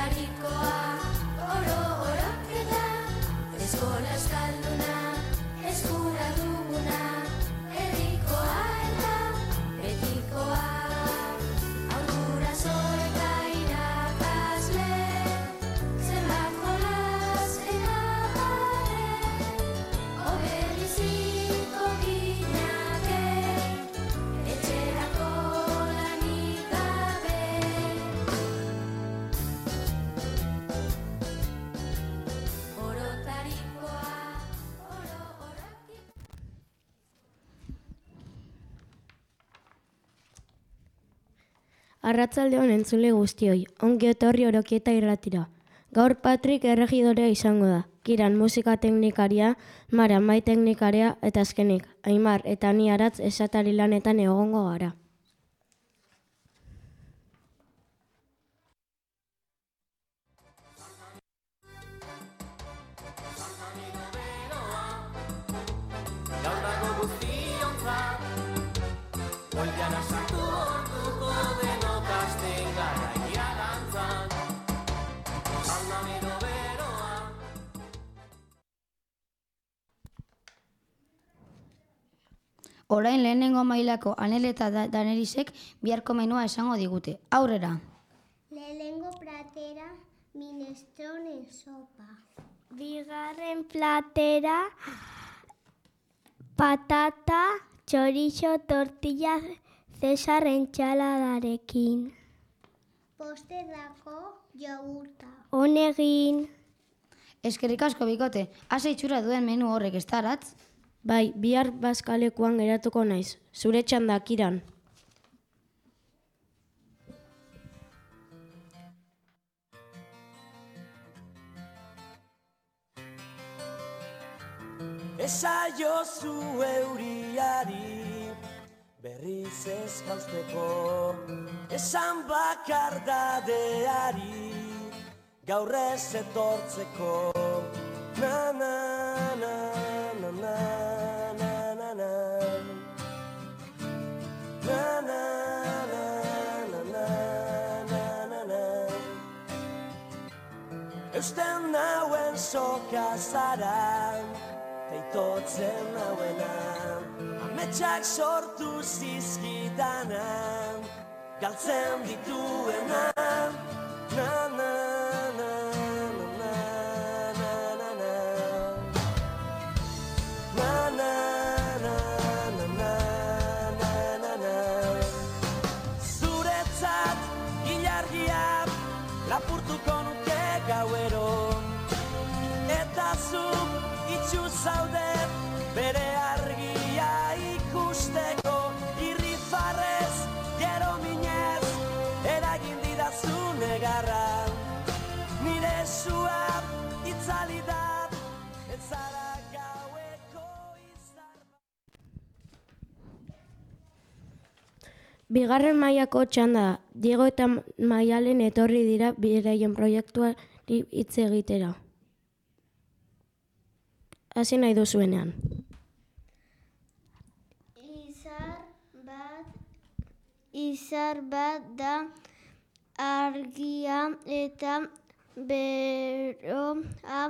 orotarikoa, oro-oroketa, eskola euskalduna, eskura duguna, herrikoa eta betikoa. Haur guraso eta irakasle, zenbat jolas eta bare, obeliziko ginake, etxerako lanik gabe. Orotarikoa, oro-oroketa. Arratsalde on entzule guztioi, ongi etorri Orokieta irratira. Gaur Patrik erregidorea izango da. Kiran musika teknikaria, Mara mai teknikaria eta azkenik, Aimar eta ni Aratz esatari lanetan egongo gara. Gaur dago guztiontzat, Oilara sartu orduko denok hasten garaia dantzan. Aldamiro beroa. Orain lehenengo mailako Anel eta Danerisek biharko menua esango digute. Aurrera! Lehenengo platera, minestrone sopa. Bigarren platera, patata, chorizo, tortilla, Cesar entsaladarekin. Posterako, jogurta. Honegin. Eskerrik asko bikote, ase itxura duen menu horrek ez da, Aratz? Bai, bihar bazkalekuan geratuko naiz. Zure txanda, Kiran. Esaiozu euriari, berriz ez jausteko. Esan bakardadeari, gaur ez etortzeko. Na na na na na na na na. Na na na na na na na na. Eusten nauen soka zara, teitotzen nauena, ametsak sortu zizkidana, galtzen dituena. Na na na na na na na na. Na na na na na na na na. Zuretzat ilargia lapurtuko nuke gauero, eta zuk itxu zaude bere argia ikusteko. Irrifarrez, gero minez, eragin didazu negarra. Nire sua itzali da, ez zara gaueko izar. Bigarren mailako txanda da. Diego eta Maialen etorri dira beraien proiektuari hitz egitera. Hasi nahi duzuenean. Izar bat da argia eta beroa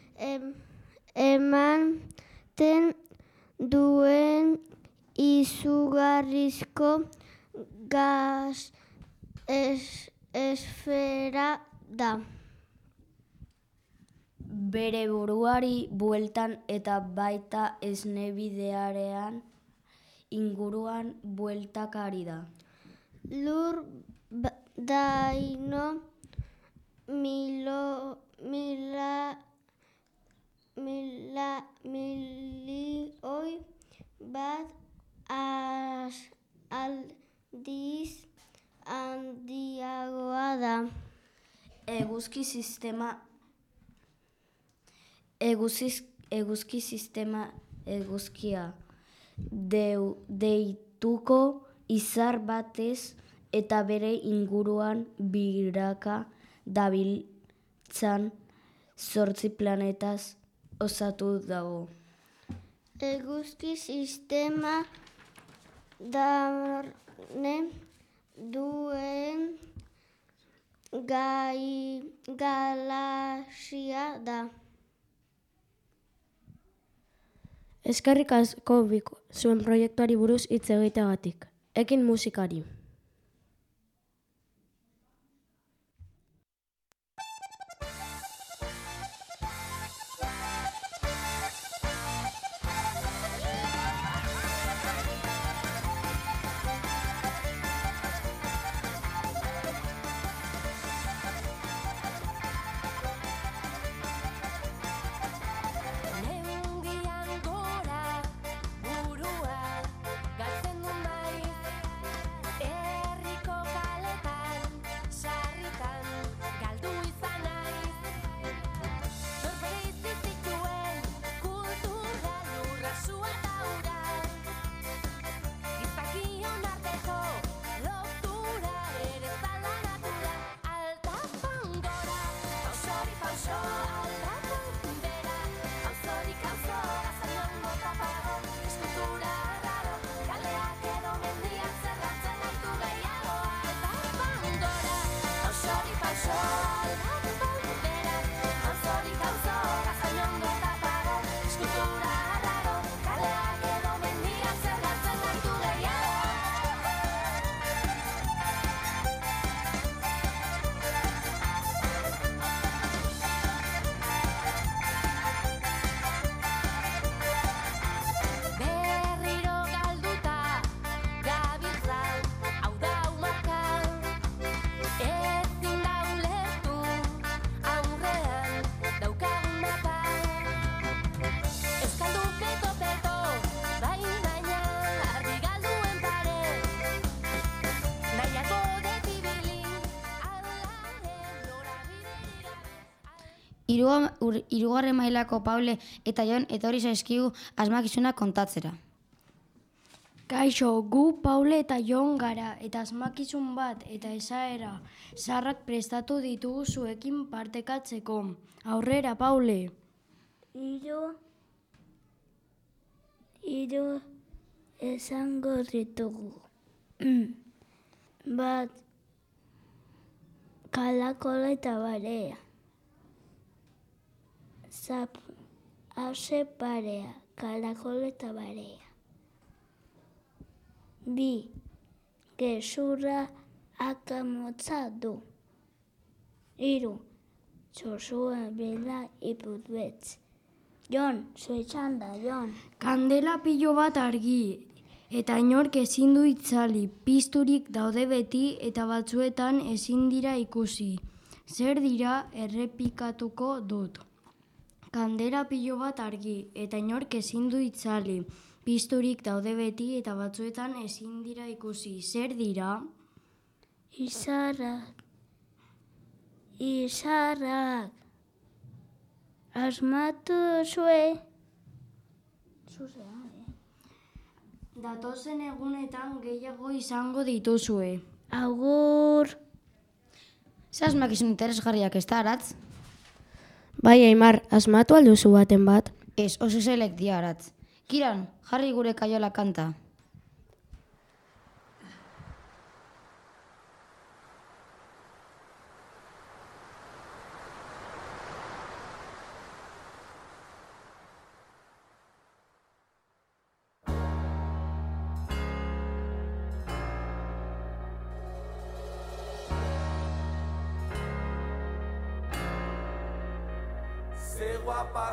ematen duen izugarrizko gas esfera da. Bere buruari bueltan eta baita esnebidearen inguruan bueltakari da. Lur daino milioi bat aldiz handiagoa da. Eguzki sistema eguzkia deituko izar batez eta bere inguruan biraka dabiltzan 8 planetaz osatu dago. Eguzki sistema darne duen galaxia da. Eskerrik asko biko zuen proiektuari buruz hitz egiteagatik. Ekin musikari. Neungian gora burua galtzen du maiz, herriko kaletan sarritan galdu izan naiz. Norbere itzi zituen kultura lurra sua eta ura, gizakion arteko lotura ere zala natura. Alta fangora, pausori pauso, alta fondera, pausorik auzo, gazaion tapago, eskultura raro, kaleak edo mendiak zerratzen gaitu gehiago. Alta fangora, pausori pauso, alta fondera, pausorik auzo, gazaion tapago, eskultura raro, kaleak edo mendiak zerratzen gaitu gehiago. Berriro galduta gabiltza, hau da umaka, ezin da ulertu aurrean daukagun mapa. Euskalduke topeto, baina argi galduen pare, nahiako detibili, aldaren norabideri gabe. Hirugarren mailako Paule eta Jon etorri zaizkigu asmakizunak kontatzera. Kaixo, gu Paule eta Jon gara eta asmakizun bat eta esaera zaharrak prestatu ditugu zuekin partekatzeko. Aurrera, Paule. Hiru esango ditugu. Bat, kalakola eta barea. Hause parea, kalakola eta barea. Bi, gezurra akamotza du. Hiru, txosua bela iputbetz. Jon, zure txanda, Jon. Kandela pilo bat argi eta inork ezin du itzali. Pizturik daude beti eta batzuetan ezin dira ikusi. Zer dira errepikatuko dut. Kandela pilo bat argi eta inork ezin du itzali. Pizturik daude beti eta batzuetan ezin dira ikusi. Zer dira? Izarrak. Asmatu duzue. Datozen egunetan gehiago izango dituzue. Agur. Ze asmakizun interesgarriak ez da, Aratz? Bai, Aimar, asmatu alduzu baten bat? Ez, oso zelek dia, Aratz. Kiran, jarri gure kaiola kanta. Ze guapa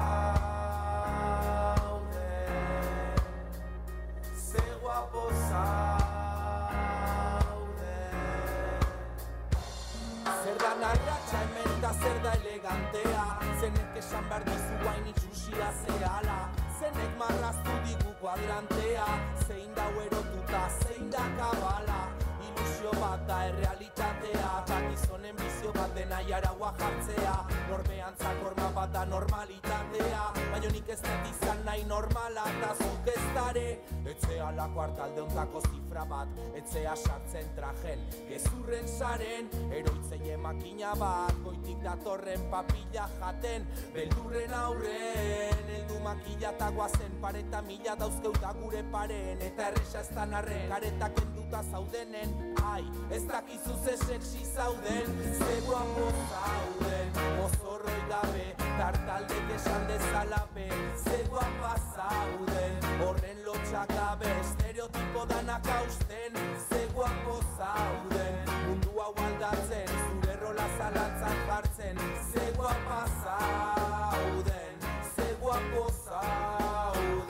zaude, ze guapo zaude. Zer da narratxa hemen da zer da elegantea, zenek esan behar dizu hain itxusia zehala, zenek marraztu digu kuadrantea, zein da erotuta, zein da kabala, ilusio bat da errealitatea, gizonen bizio bat dena jaraua jartzea, norbeantzak horma bat da normalitatea, baina nik ez dut izan nahi normala, eta zuk ez dare, Etzea la kuartalde ontako zifra bat, etzea sartzen trajen, gezurren saren, eroitzei makina bat, goitik datorren papilla jaten, beldurren aurren, heldu makila eta guazen, pareta mila dauzkeuta gure paren, eta erresa ez dan arren, karetak enduta zaudenen, ai, ez dakizu ze sexy zauden, ze guapo zauden, mozorroi gabe, tartaldek esan dezalape, ze guapa zauden, horren lotxak gabe, estereotipo danak hausten, ze guapo zauden, mundu hau aldatzen, zure rola zalantzan jartzen, ze guapa zauden, ze guapo zauden.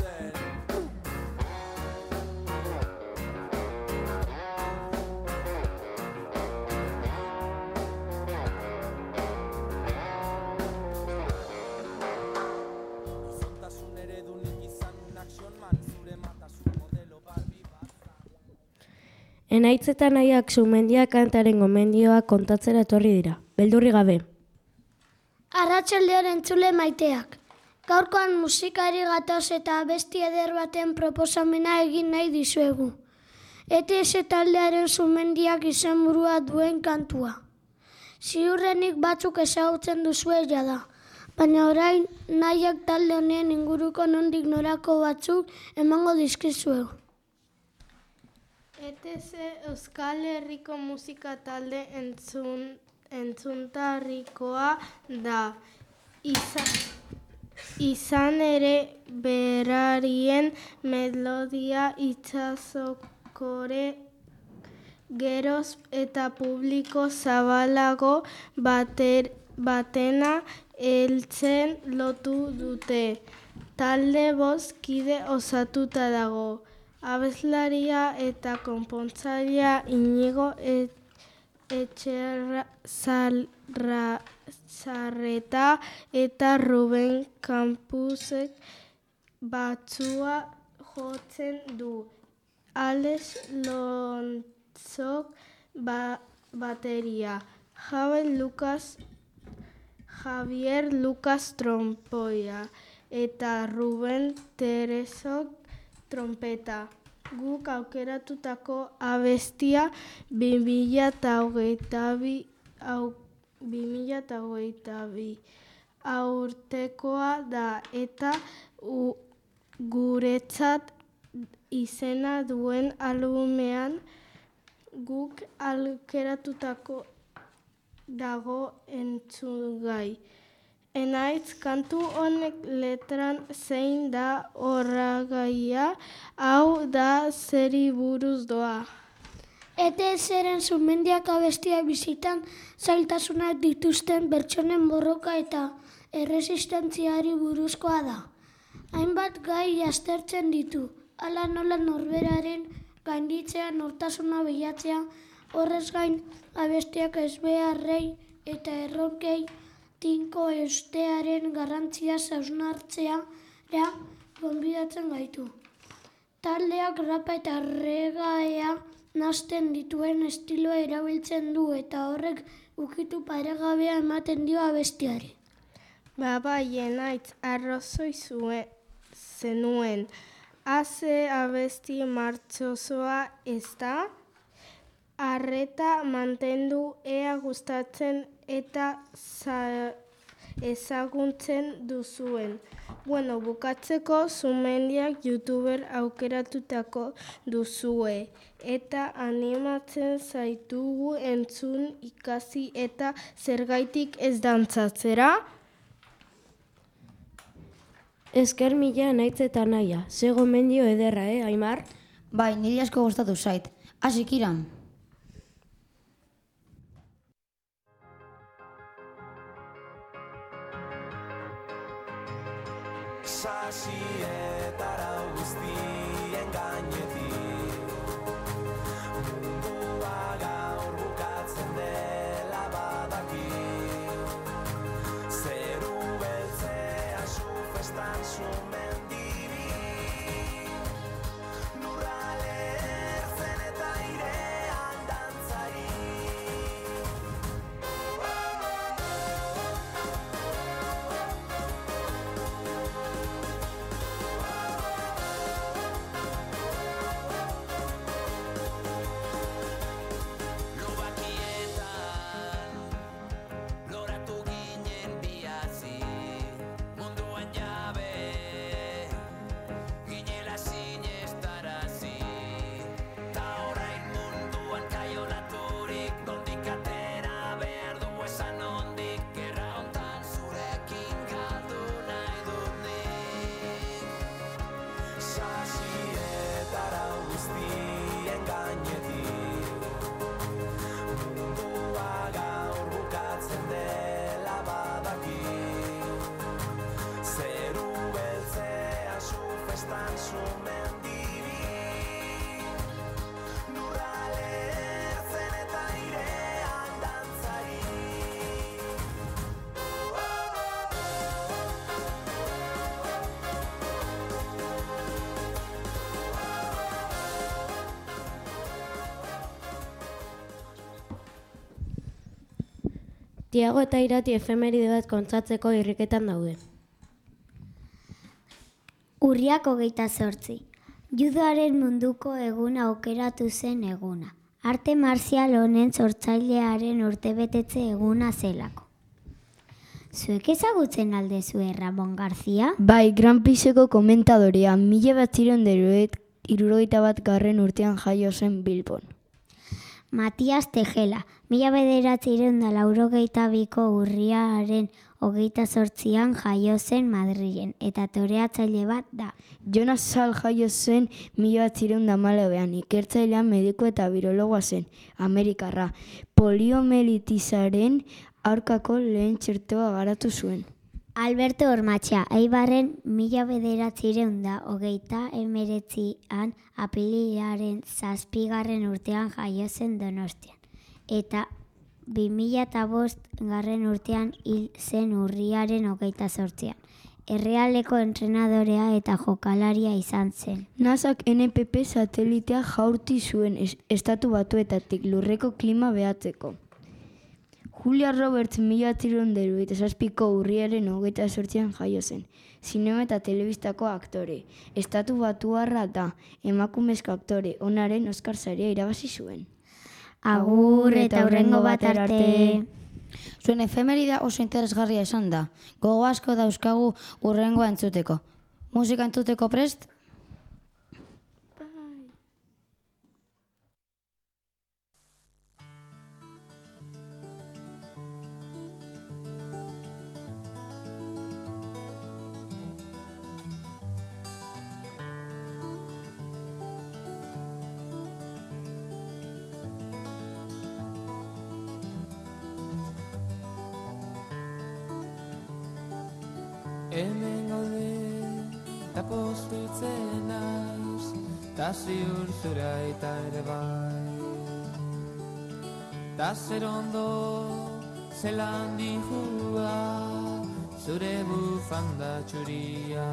Enaitz eta nahiak Sumendia kantaren gomendioak kontatzera etorri dira. Beldurri gabe. Arratsaldean entzule maiteak. Gaurkoan musikari gatoz eta abesti eder baten proposamena egin nahi dizuegu. ETS taldearen Sumendiak izenburua duen kantua. Ziurrenik batzuk ezagutzen duzue jada, baina orain nahiak talde honen inguruko nondik norako batzuk emango dizkizuegu. ETS Euskal Herriko musika talde entzuntarrikoa da. Izan ere berarien melodia itsasokore geroz eta publiko zabalago batena heltzen lotu dute. Talde bost kide osatuta dago. Abeslaria eta konpontzailea Inigo Etxezarreta eta Ruben Campusek batzua jotzen du. Alex Lontzok bateria, Javier Lucas trompoia eta Ruben Teresok trompeta. Guk aukeratutako abestia 2022 aurtekoa da eta guretzat izena duen albumean guk aukeratutako dago entzungai. Enaitz kantu honek letran zein da horragaia, hau da zeri buruz doa. ETS-ren Sumendiak abestia bizitan zailtasunak dituzten pertsonen borroka eta erresistentziari buruzkoa da. Hainbat gai aztertzen ditu, hala nola norberaren gainditzea, nortasuna bilatzea, horrez gain abestiak ezbeharrei eta erronkei tinko eustearen garrantzia hausnartzea gonbidatzen gaitu. Taldeak rapa eta reggaea nahasten dituen estiloa erabiltzen du eta horrek ukitu paregabea ematen dio abestiari. Bai, Enaitz, arrazoi zenuen. Haze abesti martxosoa ez da? Arreta mantendu ea gustatzen eta ezaguntzen duzuen. Bukatzeko Sumendiak YouTuber aukeratutako duzue eta animatzen zaitugu entzun ikasi eta zergaitik ez dantzatzera? Esker mila Enaitz eta nahia. Ze gomendio ederra, Aimar? Bai, niri asko gustatu zait. Hasik iran. Sasietara guztien gainetik mundua gaur bukatzen dela badakit zeru beltzea sufestan sumendibik lurrale ertzen eta airean dantzari. Tiago eta Irati efemeride bat kontzatzeko irriketan daude. Urriak 28. Judoaren munduko eguna aukeratu zen eguna. Arte marzial honen sortzailearen urtebetetze eguna zelako. Zuek ezagutzen aldezue Ramon Garzia? Bai, Gran Prixeko komentadorea, 1971 urtean jaio zen Bilbon. Matias Tejela, 1982ko urriaren 28an jaio zen Madrilen, eta toreatzaile bat da. Jonas Sal jaio zen 1914an, ikertzailea mediku eta birologoa zen, Amerikarra. Poliomielitisaren aurkako lehen txertoa garatu zuen. Alberto Ormatxa, Eibarren 1929an apililaren 7. urtean jaio zen Donostian, eta 2005 urtean hil zen urriaren 28an. Errealeko entrenadorea eta jokalaria izan zen. NASAk NPP satelitea jaurti zuen estatu batuetatik lurreko klima behatzeko. Julia Roberts 1997ko urriaren 28an jaio zen. Zinema eta telebistako aktore. Estatu batuarra da, emakumezko aktore, onaren Oscar saria irabazi zuen. Agur eta hurrengo bat arte. Zuen efemerida oso interesgarria esan da. Gogo asko dauzkagu hurrengoa entzuteko. Musika entzuteko prest? Hemen gaude, eta postuitzen naiz, ta ziur zura eta ere bai. Ta zer ondo, zelan dihua, zure bufanda txuria.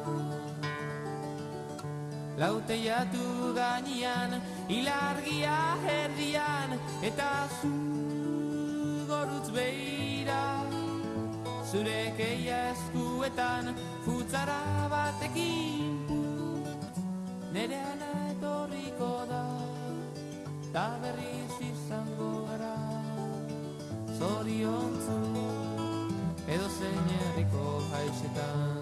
Lauteiatu gainean, ilargia erdian, eta zu gorutz behira. Zure keia eskuetan, futzara batekin put, nere ana etorriko da, ta berriz izango gara. Zoriontzu, edo zein herriko haixetan.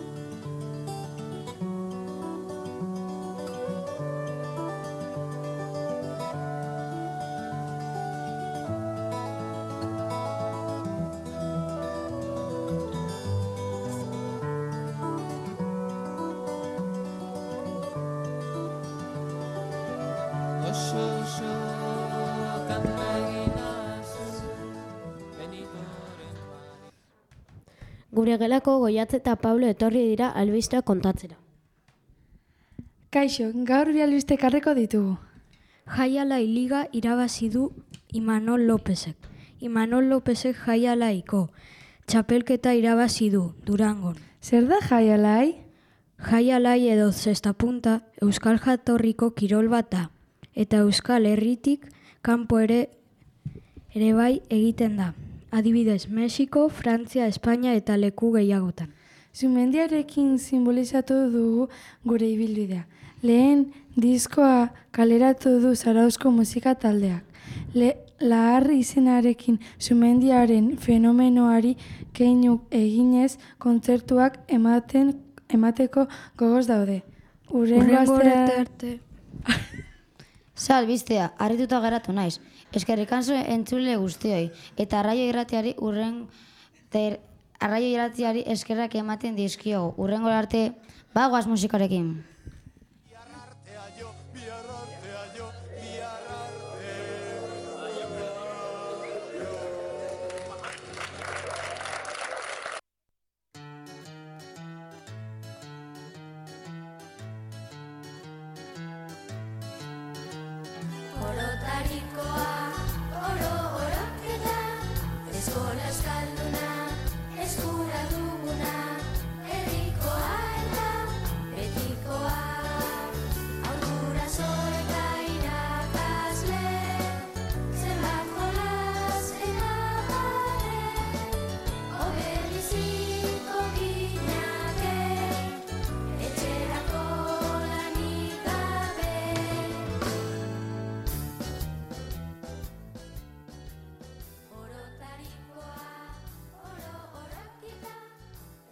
Gure gelako Goiatze eta Pablo etorri dira albistea kontatzera. Kaixo, gaur bi albiste ekarriko ditugu. Jaialai Liga irabazi du Imanol Lopezek. Imanol Lopezek Jaialaiko txapelketa irabazi du Durangon. Zer da Jaialai? Jaialai edo zestapunta euskal jatorriko kirol bat da, eta euskal herritik kanpo ere bai egiten da. Adibidez, Mexiko, Frantzia, Espainia eta leku gehiagotan. Sumendiarekin simbolizatu dugu gure ibilbidea. Lehen diskoa kaleratu du Zarauzko musika taldeak. Lahar izenarekin Sumendiaren fenomenoari keinu eginez kontzertuak emateko gogoz daude. Hurrengo arte. Albistea, harrituta geratu naiz. Eskerrik asko entzule guztioi, eta Arraio Irratiari eskerrak ematen dizkiogu. Hurrengo arte, bagoaz musikarekin. Biar artea jo,